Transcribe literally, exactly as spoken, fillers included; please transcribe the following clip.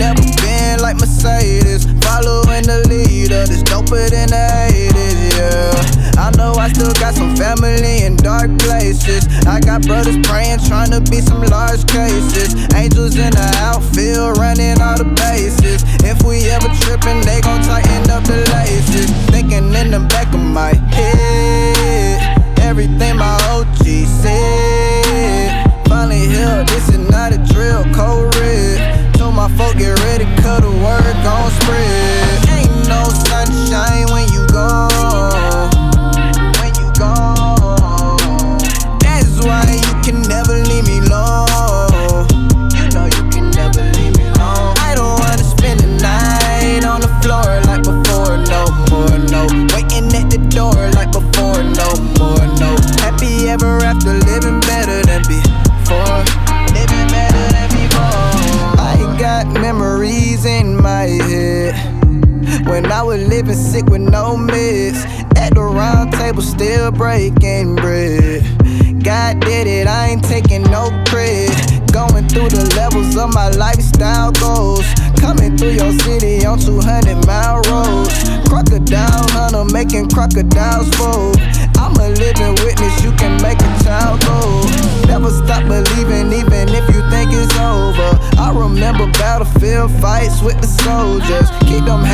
never been like Mercedes. Following the leader, this doper than the eighties, yeah. I know I still got some family in dark places. I got brothers praying, trying to beat some large cases. Angels in the outfield, running all the bases. If we ever trippin', they gon' tighten up the laces. Thinking in the back of my head, everything my O G said. Finally here, this is not a drill, cold red. Told my folk get ready, cut the word gon' spread. Ain't no sunshine when you gone. When you gone, that's why you can never leave me alone. You know you can never leave me alone. I don't wanna spend the night on the floor like before, no more, no. Waiting at the door like before, no more, no. Happy ever after, living better than before. Living better than before. I got memories in my head when I was living sick with no meds. At the round table still breaking bread. God did it, I ain't taking no credit. Going through the levels of my lifestyle goals. Coming through your city on two hundred mile roads. Crocodile hunter making crocodiles fold. I'm a living witness, you can make a child go. Never stop believing even if you think it's over. I remember battlefield fights with the soldiers. Keep them